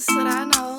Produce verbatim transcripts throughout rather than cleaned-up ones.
Serrano.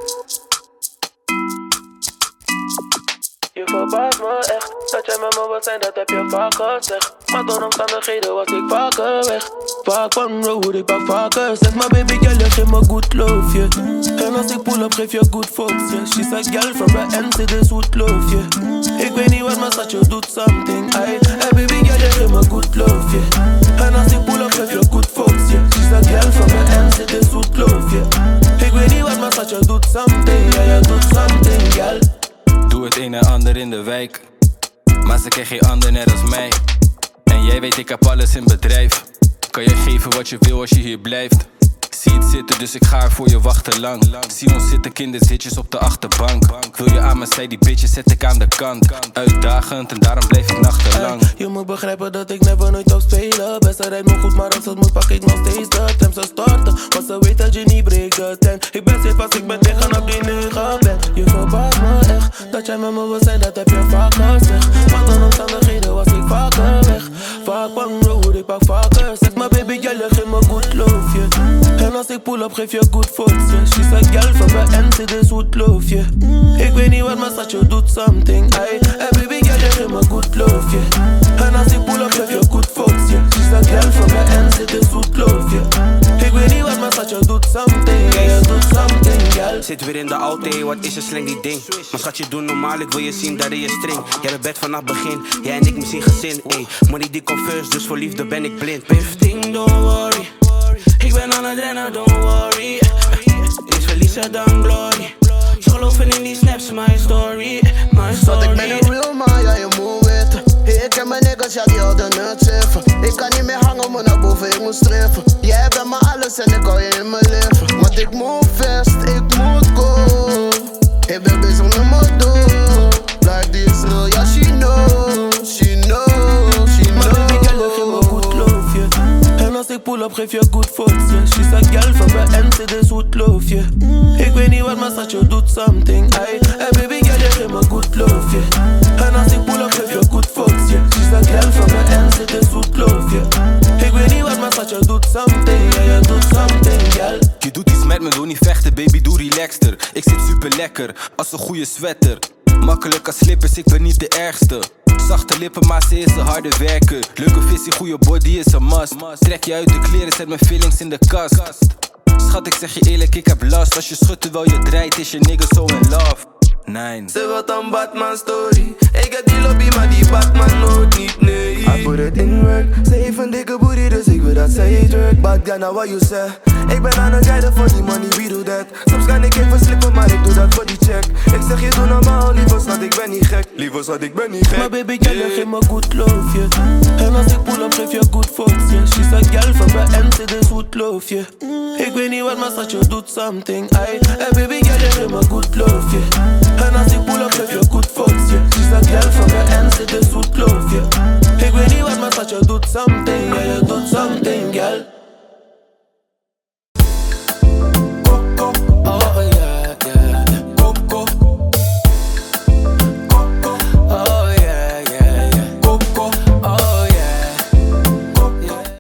Je verbaast me echt, dat jij met me wilt zijn, dat heb je vaak gezegd. Maar door omstandigheden was ik vaker weg. Vaak van road, ik pak vaker. Zeg maar baby girl, je geeft me good love, yeah. En als ik pull up, geef je good fucks, yeah. She's a girl from the N C, this would love, yeah. Ik weet niet wat, maar schat, je doet something, ay. Hey baby girl, je geeft me good love, yeah. En als ik pull up, geef je good fucks, yeah. She's a girl from the N C, this would love, yeah. Ik weet niet wat, maar schat, je doet something, yeah, je doet something, girl. Doe het een en ander in de wijk, maar ze krijgt geen ander net als mij. En jij weet ik heb alles in bedrijf. Kan je geven wat je wil als je hier blijft. Zie het zitten, dus ik ga er voor je wachten lang. Zie ons zitten kinderzitjes op de achterbank. Wil je aan me zij die bitches zet ik aan de kant. Uitdagend en daarom blijf ik nachtenlang. Hey, je moet begrijpen dat ik never nooit zou spelen. Best rijdt me goed, maar als het moet pak ik nog steeds de temps te starten. Want ze weet dat je niet breekt de tent. Ik ben safe als ik ben tegen op die negen bed. Je verbaast me echt, dat jij met me wil zijn, dat heb je vaak gezegd. Maar door omstandigheden was ik vaker weg. Vaak van road, ik pak vaker. Zeg maar baby girl, je geeft me good love, yeah. En als ik pull up, geef je good fucks, yeah. She's a girl from the N C, this would love, yeah. Ik weet niet wat, maar schat, je doet something, ay. Hey baby girl, je geeft me good love, yeah. En als ik pull up, geef je good fucks, yeah. She's a girl from the N C, this would love, yeah. Ik weet niet wat, maar schat, je doet something, yeah, je doet something, girl. Zit weer in de auto, wat is er, slang die ding. Maar schat, je doet normaal, ik wil je zien, dat in je string. Jij bent bed vanaf begin, jij en ik misschien gezin, ey. Money die komt first, dus voor liefde ben ik blind. Fifteen, don't worry. Ik ben aan het rennen, don't worry. Is verliezen dan glory. Ze geloven in die snaps, my story, my story. Want ik ben een real man, ja je moet weten. Hey, ik ken mijn niggas, ja die houden het zeven. Ik kan niet meer hangen, maar naar boven, ik moet streven. Jij bent me alles en ik hou je in mijn leven. Want ik moet vast, ik moet go. Ik ben bezig met mijn doel. Like this girl, ja she knows, she knows, she knows. Maar baby girl, je geeft me good love, yeah. En als ik pull up, geef je good fucks, yeah. She's a girl from the N C, this would love, yeah. Ik weet niet wat, maar schat, je doet something, ay. Hey baby girl, je geeft me good love, yeah. En als ik pull up, geef je good fucks, yeah. She's a girl from the N C, this would love, yeah. Ik weet niet wat, maar schat, je doet something, yeah, je doet something, girl. Je doet iets met me, doe niet vechten, baby, doe relaxter. Ik zit super lekker, als een goede sweater. Makkelijk als slippers, ik ben niet de ergste. Zachte lippen, maar ze is een harde werker. Leuke visie, goede body is een must. Trek je uit de kleren, zet mijn feelings in de kast. Schat, ik zeg je eerlijk, ik heb last. Als je schudt terwijl je draait, is je nigga so in love. Nine. Ze wilt een Batman story. Ik heb die lobby, maar die Batman nooit niet, nee. I put it in work. Ze heeft een dikke booty, dus ik wil dat zij het werk. Bad guy, now what you say. Ik ben aan het rijden voor die money, we do that. Soms kan ik even slippen, maar ik doe dat voor die check. Ik zeg je doe normaal, liever schat, ik ben niet gek. Liever schat, ik ben niet gek. Maar baby girl, je geeft me good love, yeah. En als ik pull up, geef je good fucks, yeah. She's a girl from the N C, this would love, yeah. Ik weet niet wat, maar schat, je doet something, ay. Hey baby girl, je geeft me good love, yeah.